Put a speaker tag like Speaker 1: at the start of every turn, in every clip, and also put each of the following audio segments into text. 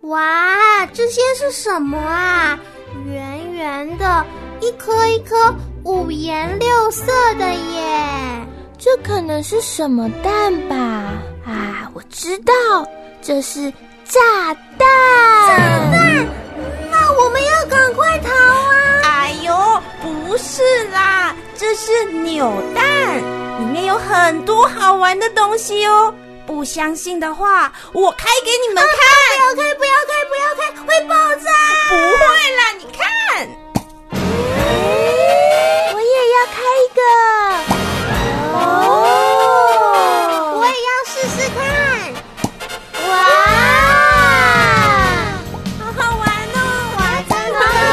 Speaker 1: 哇，这些是什么啊？圆圆的，一颗一颗五颜六色的耶。
Speaker 2: 这可能是什么蛋吧？啊，我知道，这是炸弹。
Speaker 1: 炸弹？那我们要赶快逃啊！
Speaker 3: 哎呦，不是啦，这是扭蛋，里面有很多好玩的东西哦。不相信的话，我开给你们看。
Speaker 1: 不要开，会爆炸！
Speaker 3: 不会啦，你看。
Speaker 2: 我也要开一个。
Speaker 1: 我也要试试看。哇，
Speaker 3: 好好玩哦！
Speaker 1: 哇，真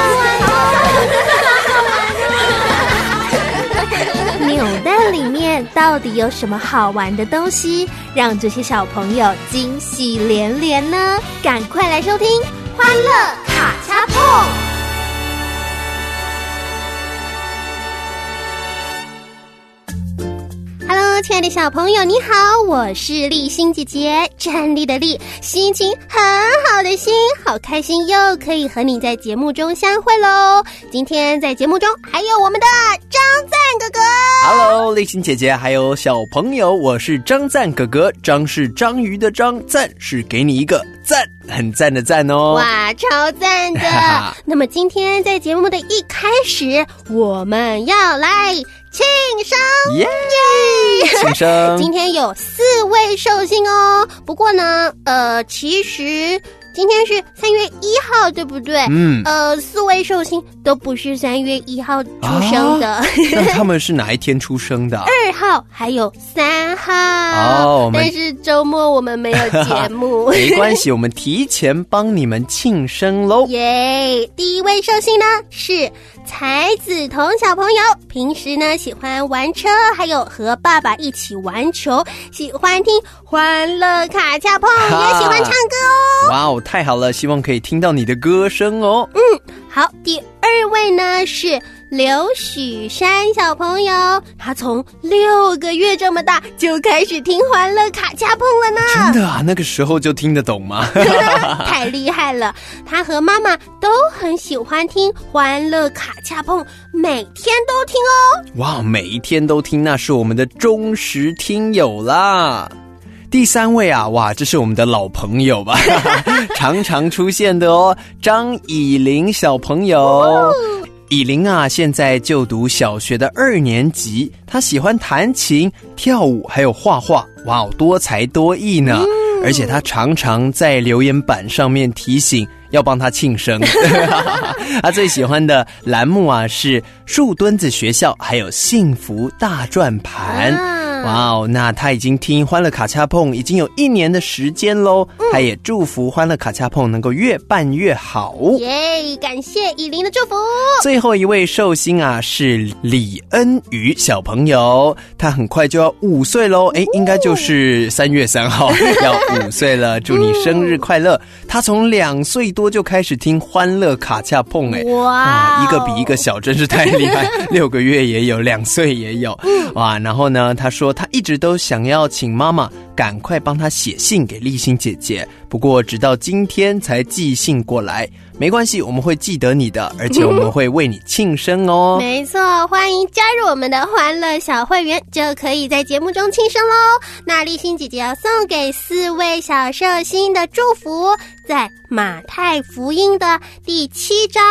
Speaker 1: 的好好玩哦！扭蛋里面到底有什么好玩的东西，让这些小朋友惊喜连连呢？赶快来收听《欢乐卡恰碰》。Hello， 亲爱的小朋友，你好，我是立新姐姐，站立的立，心情很好的心，好开心又可以和你在节目中相会咯。今天在节目中还有我们的张赞哥哥。
Speaker 4: Hello， 立新姐姐，还有小朋友，我是张赞哥哥。张是章鱼的章，赞是给你一个赞，很赞的赞哦。
Speaker 1: 哇，超赞的！那么今天在节目的一开始，我们要来庆生
Speaker 4: 耶！庆生！
Speaker 1: 今天有4位寿星哦。不过呢，其实今天是3月1号，对不对？4位寿星都不是3月1号出生的。
Speaker 4: 那他们是哪一天出生的
Speaker 1: ？2号还有3号。但是周末我们没有节目。
Speaker 4: 没关系，我们提前帮你们庆生咯。
Speaker 1: 耶！第一位寿星呢是才子彤小朋友，平时呢喜欢玩车，还有和爸爸一起玩球，喜欢听欢乐卡恰碰，也喜欢唱歌哦。
Speaker 4: 哇哦，太好了，希望可以听到你的歌声哦。
Speaker 1: 好，第2位呢是刘许山小朋友，他从6个月这么大就开始听欢乐卡恰碰了呢。
Speaker 4: 真的啊？那个时候就听得懂吗？
Speaker 1: 太厉害了，他和妈妈都很喜欢听欢乐卡恰碰，每天都听哦。
Speaker 4: 哇，每一天都听，那是我们的忠实听友啦。第3位啊，哇，这是我们的老朋友吧，常常出现的哦，张以琳小朋友。以琳啊，现在就读小学的2年级，她喜欢弹琴、跳舞，还有画画，哇，多才多艺呢。而且她常常在留言板上面提醒要帮她庆生。她最喜欢的栏目啊是树墩子学校，还有幸福大转盘。哇哦，那他已经听欢乐卡恰碰已经有1年的时间咯。他也祝福欢乐卡恰碰能够越办越好。
Speaker 1: 耶，感谢以琳的祝福。
Speaker 4: 最后一位寿星啊是李恩宇小朋友，他很快就要5岁咯，应该就是3月3号要5岁了，祝你生日快乐。他从2岁多就开始听欢乐卡恰碰，哇，一个比一个小，真是太厉害，6个月也有，2岁也有。哇，然后呢，他说他一直都想要请妈妈赶快帮他写信给立新姐姐，不过直到今天才寄信过来。没关系，我们会记得你的，而且我们会为你庆生哦。
Speaker 1: 没错，欢迎加入我们的欢乐小会员，就可以在节目中庆生咯。那立新姐姐要送给4位小寿星的祝福，在马太福音的第7章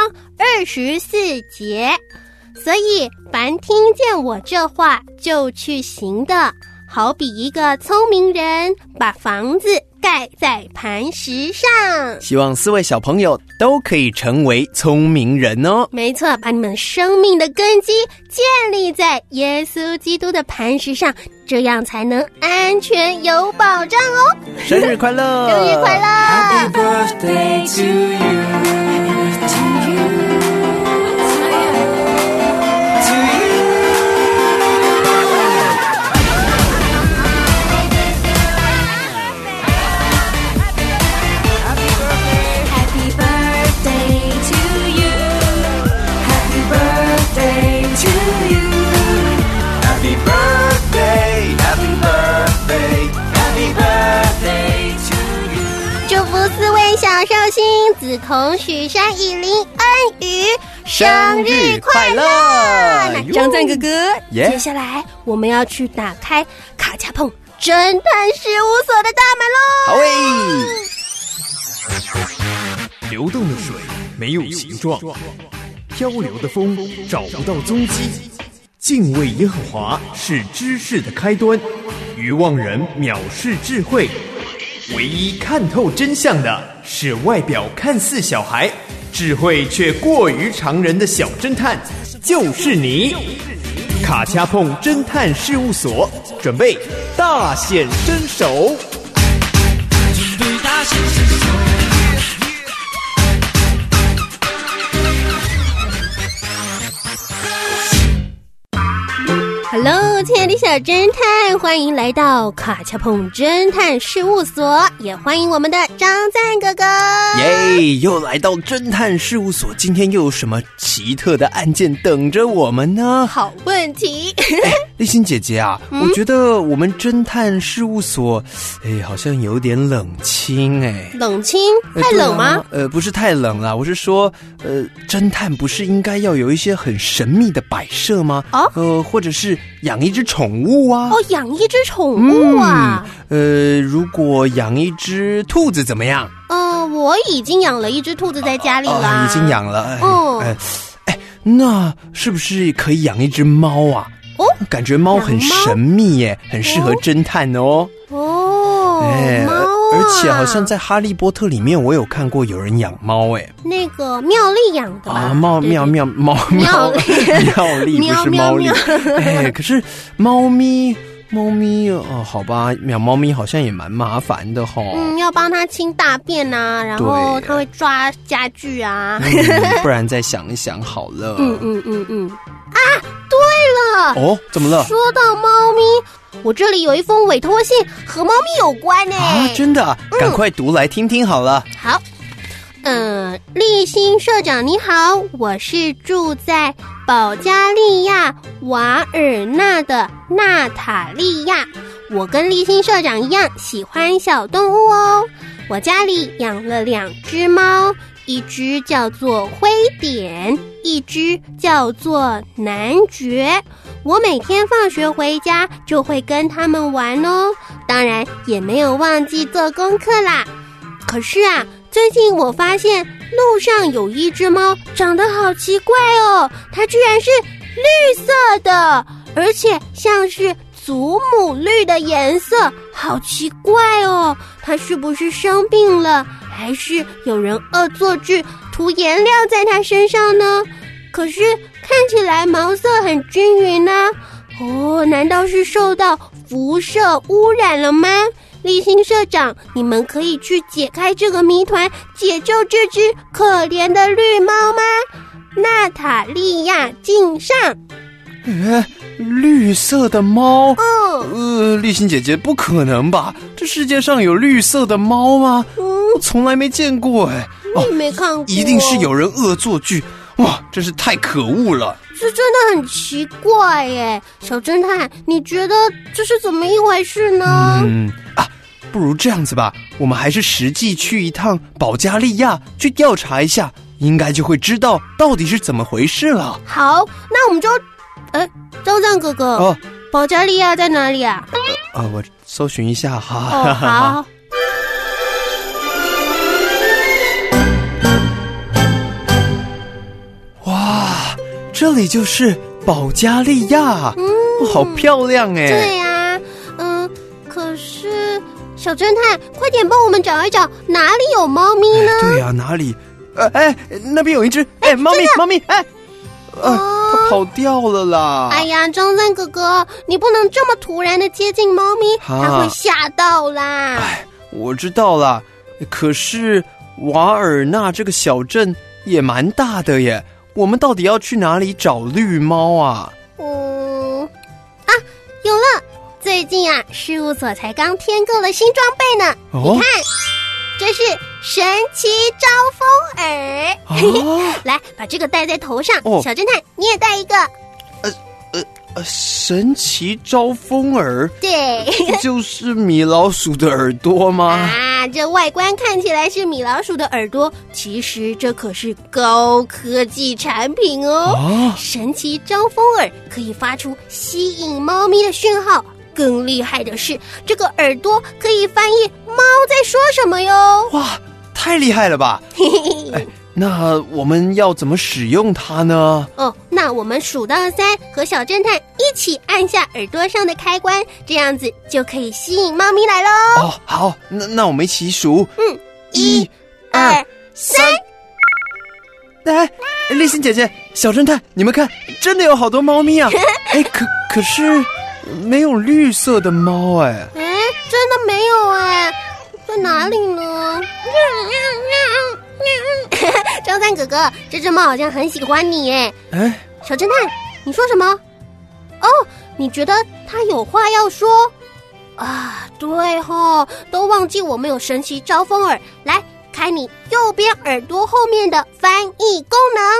Speaker 1: 24节。所以凡听见我这话就去行的，好比一个聪明人把房子盖在磐石上。
Speaker 4: 希望4位小朋友都可以成为聪明人哦。
Speaker 1: 没错，把你们生命的根基建立在耶稣基督的磐石上，这样才能安全有保障哦。
Speaker 4: 生日快乐！
Speaker 1: 生日快乐
Speaker 5: Happy birthday to you, to you.
Speaker 1: 祝福4位小寿星、梓潼、许山、以琳、恩宇生日快乐！那张赞哥哥，接下来我们要去打开卡恰碰侦探事务所的大门喽！
Speaker 4: 好
Speaker 6: 诶！流动的水没有形状，漂流的风找不到踪迹。敬畏耶和华是知识的开端，愚妄人藐视智慧。唯一看透真相的是外表看似小孩，智慧却过于常人的小侦探，就是你！卡恰碰侦探事务所准备大显身手。
Speaker 5: 准备大显身手。
Speaker 1: Hello， 亲爱的小侦探，欢迎来到卡恰碰侦探事务所，也欢迎我们的张赞哥哥。
Speaker 4: 耶，又来到侦探事务所，今天又有什么奇特的案件等着我们呢？
Speaker 1: 好问题。
Speaker 4: 立新姐姐啊，我觉得我们侦探事务所，好像有点冷清
Speaker 1: 冷清？太冷吗？
Speaker 4: 不是太冷啦，我是说，侦探不是应该要有一些很神秘的摆设吗？或者是养一只宠物啊？
Speaker 1: 养一只宠物啊？
Speaker 4: 如果养一只兔子怎么样？
Speaker 1: 我已经养了一只兔子在家里啦。
Speaker 4: 已经养了。那是不是可以养一只猫啊？感觉猫很神秘耶，很适合侦探哦。猫
Speaker 1: 啊！
Speaker 4: 而且好像在《哈利波特》里面，我有看过有人养猫
Speaker 1: 那个妙丽养的吧？
Speaker 4: 妙丽不是猫丽。可是猫咪好吧，养猫咪好像也蛮麻烦的哈。
Speaker 1: 要帮它清大便啊，然后它会抓家具啊。
Speaker 4: 不然再想一想好了。
Speaker 1: 对了，
Speaker 4: 怎么了？
Speaker 1: 说到猫咪，我这里有一封委托信和猫咪有关
Speaker 4: 真的？赶快读来听听好了。
Speaker 1: 好。立新社长你好，我是住在保加利亚瓦尔纳的娜塔莉亚。我跟立新社长一样喜欢小动物哦。我家里养了2只猫，一只叫做灰点，一只叫做男爵。我每天放学回家就会跟他们玩哦，当然也没有忘记做功课啦。可是啊，最近我发现路上有一只猫长得好奇怪哦，它居然是绿色的，而且像是祖母绿的颜色，好奇怪哦。它是不是生病了，还是有人恶作剧涂颜料在它身上呢？可是看起来毛色很均匀啊。难道是受到辐射污染了吗？立新社长，你们可以去解开这个谜团，解救这只可怜的绿猫吗？娜塔莉亚敬上。
Speaker 4: 绿色的猫？立新姐姐，不可能吧？这世界上有绿色的猫吗？我从来没见过
Speaker 1: 你没看过？
Speaker 4: 一定是有人恶作剧。哇，真是太可恶了！
Speaker 1: 这真的很奇怪耶。小侦探，你觉得这是怎么一回事呢？
Speaker 4: 不如这样子吧，我们还是实际去一趟保加利亚去调查一下，应该就会知道到底是怎么回事了。
Speaker 1: 好，那我们就张赞哥哥，保加利亚在哪里啊？
Speaker 4: 我搜寻一下哈。
Speaker 1: 好。
Speaker 4: 哇，这里就是保加利亚，好漂亮
Speaker 1: 对呀，可是小侦探，快点帮我们找一找哪里有猫咪呢？
Speaker 4: 对呀，哪里？那边有一只，猫咪，它跑掉了啦！
Speaker 1: 哎呀，张赞哥哥，你不能这么突然的接近猫咪，它会吓到啦。
Speaker 4: 我知道啦，可是瓦尔纳这个小镇也蛮大的耶，我们到底要去哪里找绿猫啊？
Speaker 1: 有了！最近啊，事务所才刚添购了新装备呢。你看，这是神奇招风耳。来，把这个戴在头上。小侦探，你也戴一个。
Speaker 4: 神奇招风耳，
Speaker 1: 对，
Speaker 4: 就是米老鼠的耳朵吗？
Speaker 1: 啊，这外观看起来是米老鼠的耳朵，其实这可是高科技产品哦。神奇招风耳可以发出吸引猫咪的讯号，更厉害的是，这个耳朵可以翻译猫在说什么哟。
Speaker 4: 哇，太厉害了吧！那我们要怎么使用它呢？
Speaker 1: 那我们数到3，和小侦探一起按下耳朵上的开关，这样子就可以吸引猫咪来咯。
Speaker 4: 好，那我们一起数。
Speaker 1: 1、2、3。
Speaker 4: 来，丽欣姐姐，小侦探，你们看，真的有好多猫咪啊！可是没有绿色的猫哎。
Speaker 1: 真的没有哎，在哪里呢？张三哥哥，这只猫好像很喜欢你耶。小侦探，你说什么？你觉得它有话要说啊？对吼，都忘记我们有神奇招风耳，来开你右边耳朵后面的翻译功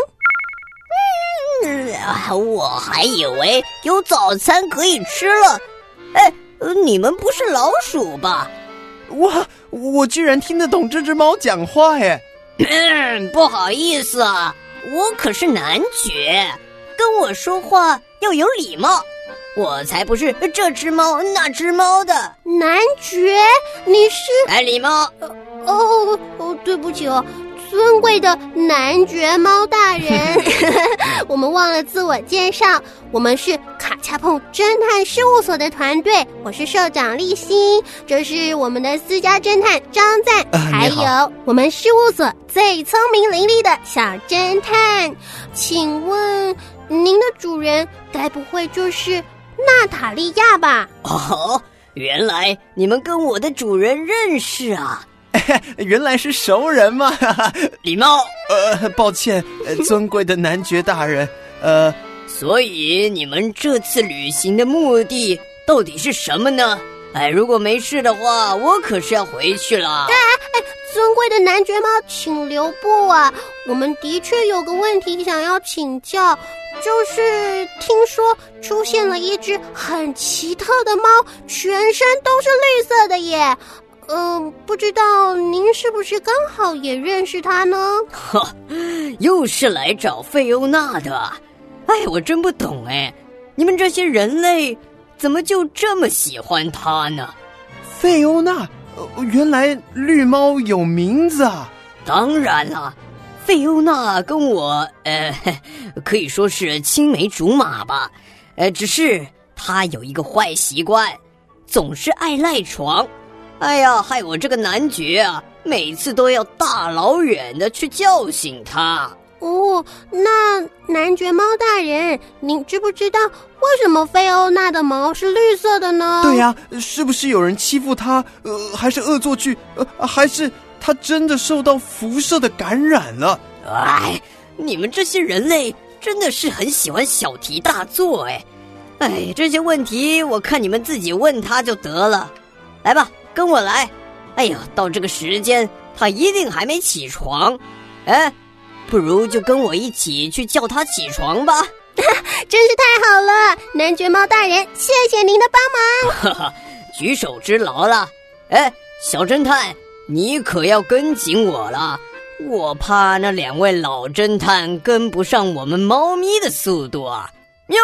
Speaker 7: 能。我还以为有早餐可以吃了。你们不是老鼠吧？
Speaker 4: 我居然听得懂这只猫讲话耶！
Speaker 7: 不好意思啊，我可是男爵，跟我说话要有礼貌。我才不是这只猫那只猫的。
Speaker 1: 男爵，你是？
Speaker 7: 来礼貌。
Speaker 1: 对不起哦，尊贵的男爵猫大人。我们忘了自我介绍，我们是卡恰碰侦探事务所的团队，我是社长丽欣，这是我们的私家侦探张赞，还有我们事务所最聪明伶俐的小侦探。请问您的主人该不会就是娜塔莉亚吧？
Speaker 7: 原来你们跟我的主人认识啊。
Speaker 4: 原来是熟人嘛。
Speaker 7: 礼貌。
Speaker 4: 抱歉，尊贵的男爵大人。
Speaker 7: 所以你们这次旅行的目的到底是什么呢？如果没事的话，我可是要回去了。
Speaker 1: 尊贵的男爵猫，请留步啊！我们的确有个问题想要请教，就是听说出现了一只很奇特的猫，全身都是绿色的耶。不知道您是不是刚好也认识它呢？
Speaker 7: 又是来找费欧娜的。我真不懂你们这些人类怎么就这么喜欢它呢？
Speaker 4: 费欧娜，原来绿猫有名字啊！
Speaker 7: 当然了，费欧娜跟我可以说是青梅竹马吧。只是她有一个坏习惯，总是爱赖床。害我这个男爵啊，每次都要大老远的去叫醒他。
Speaker 1: 那男爵猫大人，您知不知道为什么菲欧娜的毛是绿色的呢？
Speaker 4: 对呀，是不是有人欺负他？还是恶作剧？还是他真的受到辐射的感染了？
Speaker 7: 你们这些人类真的是很喜欢小题大做这些问题我看你们自己问他就得了。来吧，跟我来。到这个时间他一定还没起床。不如就跟我一起去叫他起床吧。
Speaker 1: 真是太好了，男爵猫大人，谢谢您的帮忙。
Speaker 7: 举手之劳了。小侦探，你可要跟紧我了，我怕那2位老侦探跟不上我们猫咪的速度啊。喵。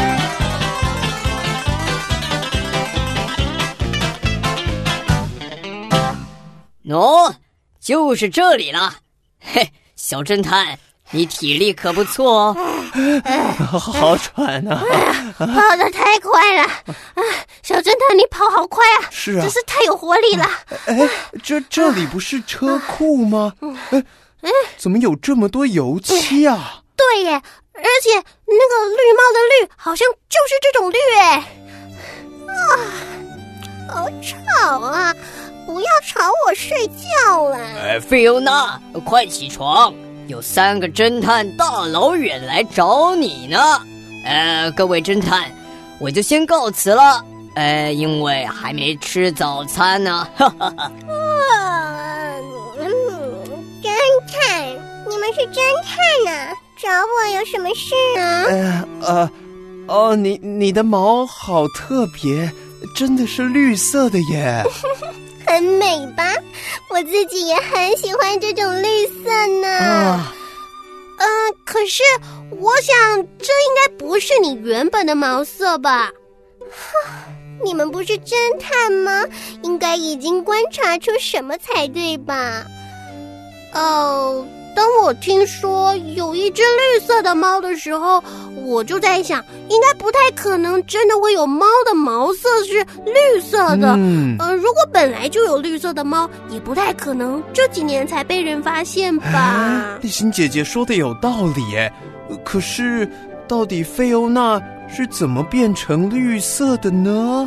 Speaker 7: 就是这里了。小侦探，你体力可不错哦。
Speaker 4: 好喘啊！
Speaker 1: 跑得太快了。小侦探，你跑好快啊！
Speaker 4: 是啊，
Speaker 1: 真是太有活力了。
Speaker 4: 这里不是车库吗？怎么有这么多油漆啊？
Speaker 1: 对耶，而且那个绿猫的绿好像就是这种绿好吵啊！不要吵我睡觉了。
Speaker 7: 费欧娜，快起床，有3个侦探大老远来找你呢。各位侦探，我就先告辞了。因为还没吃早餐呢。
Speaker 1: 侦探，你们是侦探啊？找我有什么事啊？
Speaker 4: 哦，你的毛好特别，真的是绿色的耶。
Speaker 1: 很美吧？我自己也很喜欢这种绿色呢。可是我想这应该不是你原本的毛色吧？你们不是侦探吗？应该已经观察出什么才对吧？当我听说有一只绿色的猫的时候，我就在想，应该不太可能真的会有猫的毛色是绿色的。如果本来就有绿色的猫，也不太可能这几年才被人发现吧。
Speaker 4: 丽欣姐姐说的有道理耶。可是到底菲欧娜是怎么变成绿色的呢？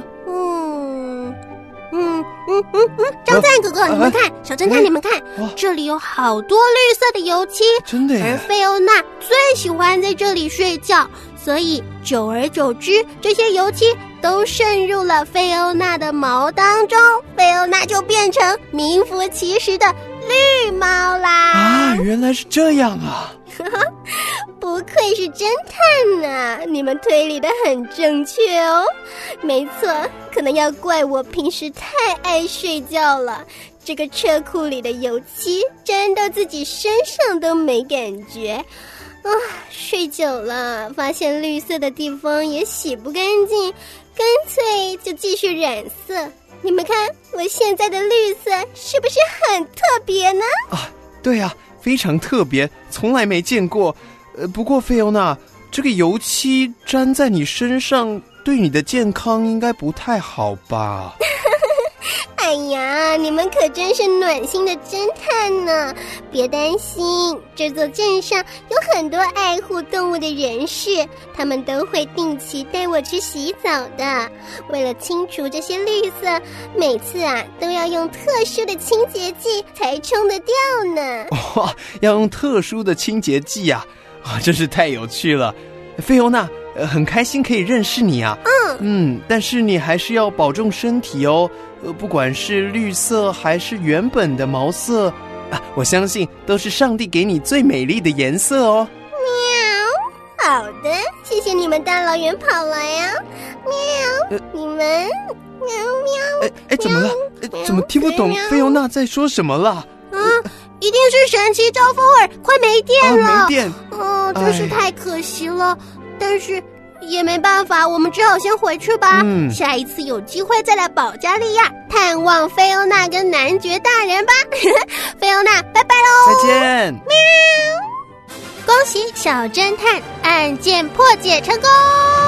Speaker 1: 张赞哥哥，你们看，小侦探，你们看，这里有好多绿色的油漆，
Speaker 4: 真的耶。
Speaker 1: 而菲欧娜最喜欢在这里睡觉，所以久而久之，这些油漆都渗入了菲欧娜的毛当中，菲欧娜就变成名副其实的绿猫啦。
Speaker 4: 原来是这样啊。
Speaker 1: 不愧是侦探啊，你们推理得很正确哦。没错，可能要怪我平时太爱睡觉了，这个车库里的油漆沾到自己身上都没感觉。睡久了，发现绿色的地方也洗不干净，干脆就继续染色。你们看我现在的绿色是不是很特别呢？
Speaker 4: 对啊，非常特别，从来没见过。不过菲欧娜，这个油漆沾在你身上，对你的健康应该不太好吧？
Speaker 1: 哎呀，你们可真是暖心的侦探呢！别担心，这座镇上有很多爱护动物的人士，他们都会定期带我去洗澡的。为了清除这些绿色，每次都要用特殊的清洁剂才冲得掉呢。
Speaker 4: 要用特殊的清洁剂啊！真是太有趣了。菲欧娜，很开心可以认识你啊。但是你还是要保重身体哦。不管是绿色还是原本的毛色我相信都是上帝给你最美丽的颜色哦。
Speaker 1: 喵，好的，谢谢你们大老远跑来啊。喵，你们喵喵。
Speaker 4: 怎么了？怎么听不懂菲欧娜在说什么了？
Speaker 1: 一定是神奇招风耳快没电了。
Speaker 4: 没电。
Speaker 1: 真是太可惜了。但是也没办法，我们只好先回去吧。下一次有机会再来保加利亚探望菲欧娜跟男爵大人吧。菲欧娜，拜拜喽！
Speaker 4: 再见。
Speaker 1: 喵！恭喜小侦探案件破解成功。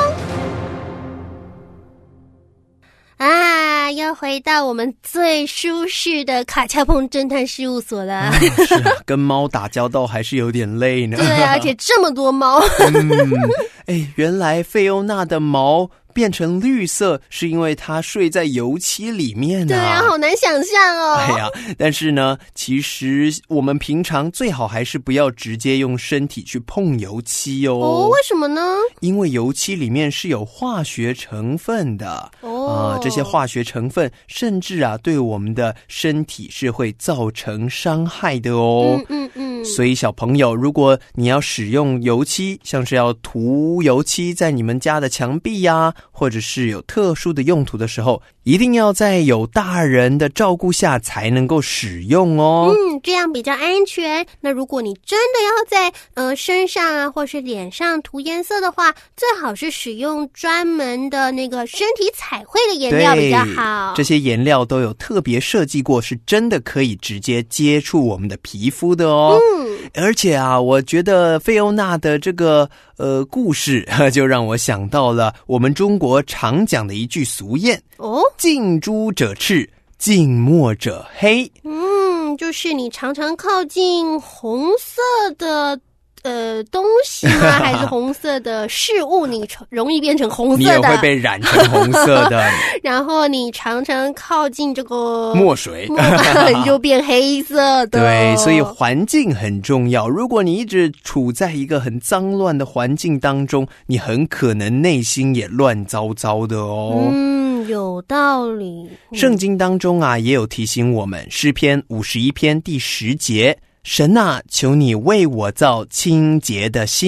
Speaker 1: 要回到我们最舒适的卡恰碰侦探事务所了。
Speaker 4: 是啊，跟猫打交道还是有点累呢。
Speaker 1: 对啊，而且这么多猫。
Speaker 4: 原来菲欧娜的毛变成绿色是因为她睡在油漆里面啊。
Speaker 1: 对啊，好难想象哦。
Speaker 4: 但是呢，其实我们平常最好还是不要直接用身体去碰油漆哦。
Speaker 1: 为什么呢？因
Speaker 4: 为油漆里面是有化学成分的。这些化学成分甚至对我们的身体是会造成伤害的哦。所以小朋友，如果你要使用油漆，像是要涂油漆在你们家的墙壁呀，或者是有特殊的用途的时候，一定要在有大人的照顾下才能够使用哦。
Speaker 1: 这样比较安全。那如果你真的要在身上或是脸上涂颜色的话，最好是使用专门的那个身体彩绘的颜料比较好。
Speaker 4: 这些颜料都有特别设计过，是真的可以直接接触我们的皮肤的哦。而且我觉得菲欧娜的这个故事就让我想到了我们中国常讲的一句俗谚近朱者赤，近墨者黑。
Speaker 1: 就是你常常靠近红色的东西吗？还是红色的事物，你容易变成红色的，
Speaker 4: 你也会被染成红色的。
Speaker 1: 然后你常常靠近这个
Speaker 4: 墨水，
Speaker 1: 你就变黑色的。
Speaker 4: 对，所以环境很重要。如果你一直处在一个很脏乱的环境当中，你很可能内心也乱糟糟的哦。
Speaker 1: 有道理。
Speaker 4: 圣经当中也有提醒我们，诗篇51篇第10节，神啊，求你为我造清洁的心，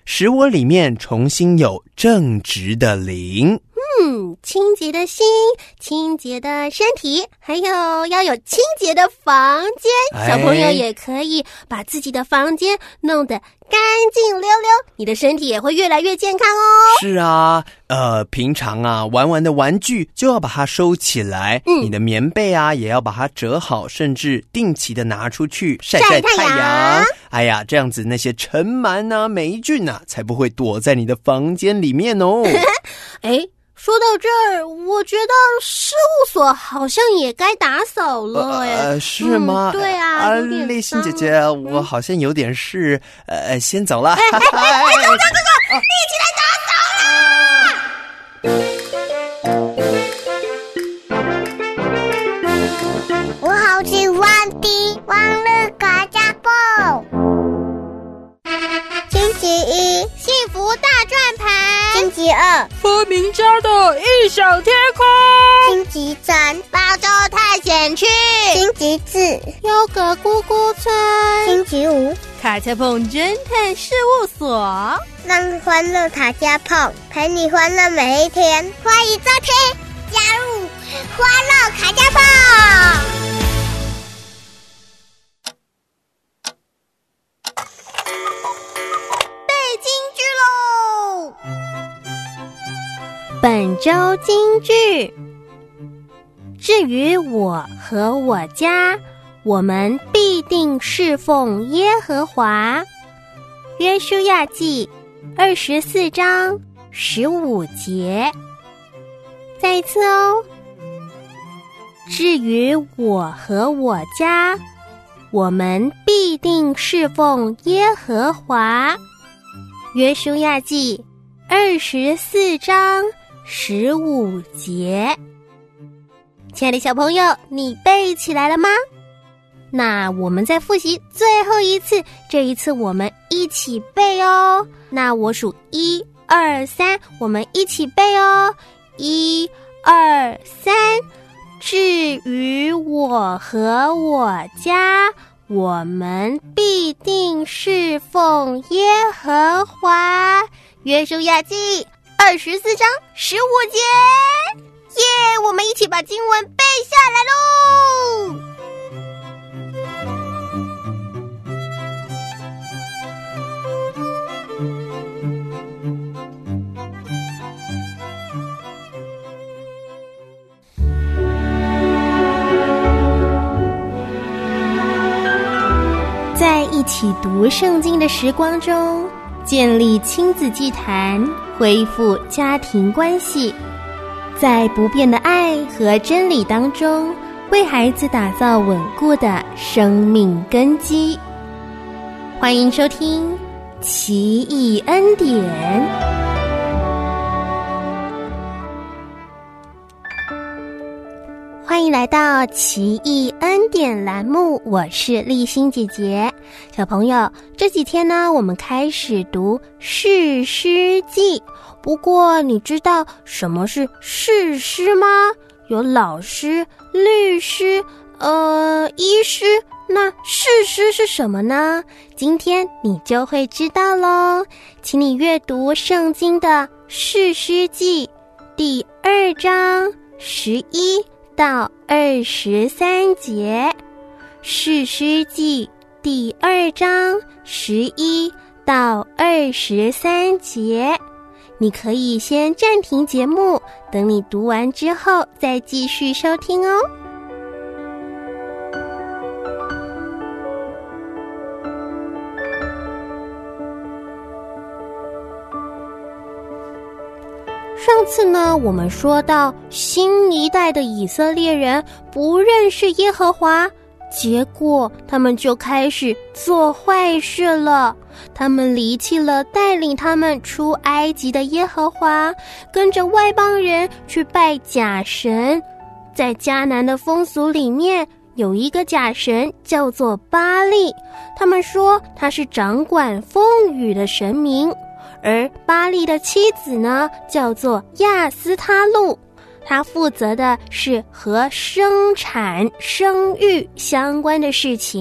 Speaker 4: 使我里面重新有正直的灵。
Speaker 1: 清洁的心，清洁的身体，还有要有清洁的房间。小朋友也可以把自己的房间弄得干净溜溜，你的身体也会越来越健康哦。
Speaker 4: 是啊，平常啊玩的玩具就要把它收起来，你的棉被啊也要把它折好，甚至定期的拿出去晒太阳。哎呀，这样子那些尘螨啊、霉菌啊才不会躲在你的房间里面哦。
Speaker 1: 说到这儿，我觉得事务所好像也该打扫了。
Speaker 4: 是吗？
Speaker 1: 对啊，
Speaker 4: 丽欣姐姐，我好像有点事，先走了。
Speaker 1: 走，一起来打扫
Speaker 8: 啦！我好喜欢听王乐嘎家报。星期一，
Speaker 1: 幸福大转盘。
Speaker 8: 星期二，
Speaker 9: 发明家的异想天空。
Speaker 8: 星期三，
Speaker 1: 巴州探险区。
Speaker 8: 星期四，
Speaker 1: 优格咕咕村。
Speaker 8: 星期五，
Speaker 9: 卡恰碰侦探事务所，
Speaker 8: 让欢乐卡恰碰陪你欢乐每一天。欢迎收听，加入欢乐卡恰碰。
Speaker 1: 本周金句：至于我和我家，我们必定侍奉耶和华。约书亚记24章15节。再一次哦。至于我和我家，我们必定侍奉耶和华。约书亚记24章15节。亲爱的小朋友，你背起来了吗？那我们再复习最后一次，这一次我们一起背哦。那我数1、2、3，我们一起背哦。1、2、3。至于我和我家，我们必定侍奉耶和华。约书亚记24章15节。耶！我们一起把经文背下来喽。在一起读圣经的时光中，建立亲子祭坛，恢复家庭关系，在不变的爱和真理当中，为孩子打造稳固的生命根基。欢迎收听奇异恩典。欢迎来到奇异恩典栏目，我是丽欣姐姐。小朋友，这几天呢，我们开始读士师记。不过你知道什么是士师吗？有老师、律师、医师，那士师是什么呢？今天你就会知道咯。请你阅读圣经的士师记第2章11到23节。士师记第2章11到23节。你可以先暂停节目，等你读完之后再继续收听哦。上次呢，我们说到新一代的以色列人不认识耶和华，结果他们就开始做坏事了。他们离弃了带领他们出埃及的耶和华，跟着外邦人去拜假神。在迦南的风俗里面，有一个假神叫做巴力，他们说他是掌管风雨的神明。而巴力的妻子呢，叫做亚斯他路，她负责的是和生产、生育相关的事情。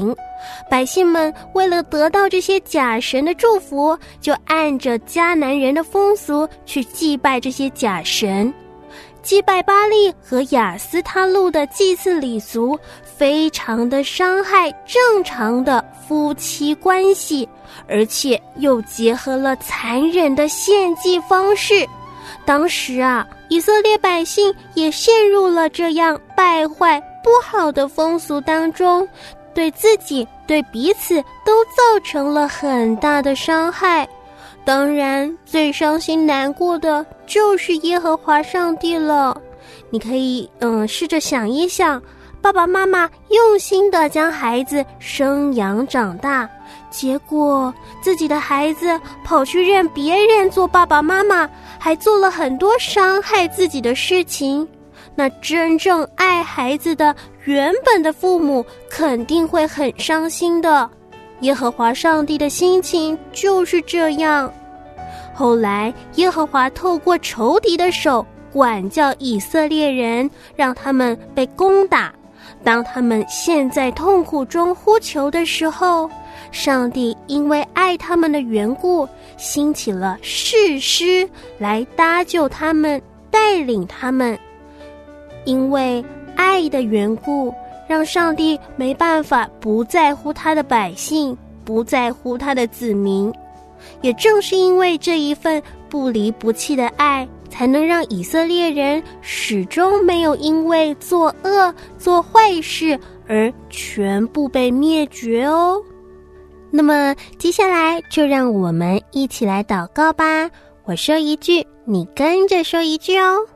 Speaker 1: 百姓们为了得到这些假神的祝福，就按着迦南人的风俗去祭拜这些假神。祭拜巴力和亚斯他路的祭祀礼俗，非常的伤害正常的夫妻关系，而且又结合了残忍的献祭方式。当时啊，以色列百姓也陷入了这样败坏不好的风俗当中，对自己对彼此都造成了很大的伤害。当然最伤心难过的就是耶和华上帝了。你可以试着想一想，爸爸妈妈用心的将孩子生养长大，结果自己的孩子跑去认别人做爸爸妈妈，还做了很多伤害自己的事情。那真正爱孩子的原本的父母肯定会很伤心的。耶和华上帝的心情就是这样。后来耶和华透过仇敌的手管教以色列人，让他们被攻打。当他们陷在痛苦中呼求的时候，上帝因为爱他们的缘故，兴起了士师来搭救他们，带领他们。因为爱的缘故，让上帝没办法不在乎他的百姓，不在乎他的子民。也正是因为这一份不离不弃的爱，才能让以色列人始终没有因为作恶做坏事而全部被灭绝哦。那么接下来就让我们一起来祷告吧。我说一句，你跟着说一句哦。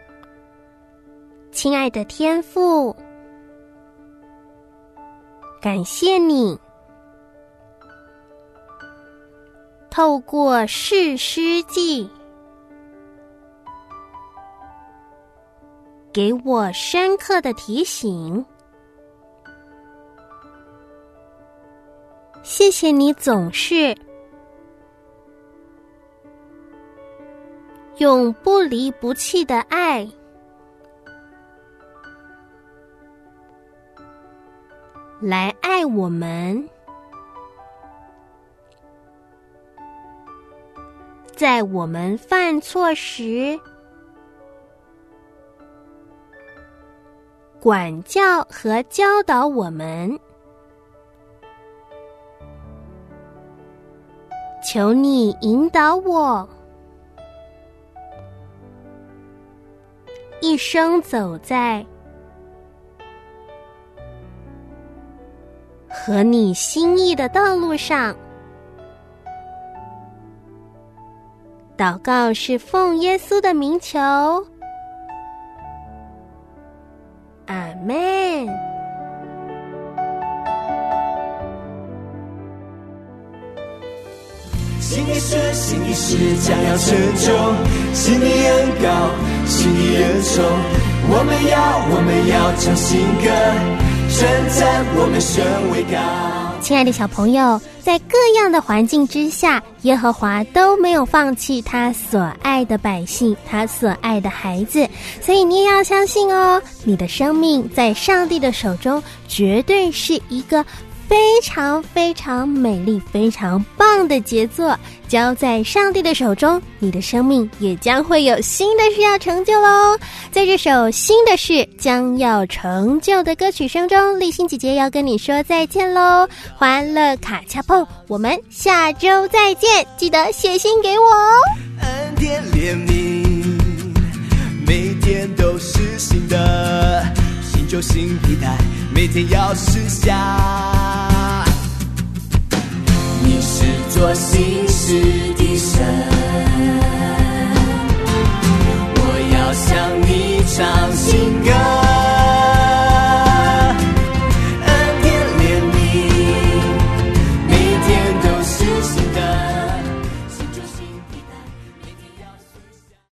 Speaker 1: 亲爱的天父，感谢你透过士师记给我深刻的提醒。谢谢你总是用不离不弃的爱来爱我们，在我们犯错时管教和教导我们。求你引导我，一生走在和你心意的道路上。祷告是奉耶稣的名求，阿们。
Speaker 5: 心意是，心意是将要成就，心意恩高，心意恩重。我们要唱新歌，称赞我们神为高。
Speaker 1: 亲爱的小朋友，在各样的环境之下，耶和华都没有放弃他所爱的百姓，他所爱的孩子。所以你也要相信哦，你的生命在上帝的手中绝对是一个非常非常美丽非常棒的杰作。交在上帝的手中，你的生命也将会有新的事要成就咯。在这首新的事将要成就的歌曲声中，立新姐姐要跟你说再见咯。欢乐卡恰碰，我们下周再见，记得写信给我哦。
Speaker 5: 恩典怜悯每天都是新的，新旧新皮带每天要试下。你是做新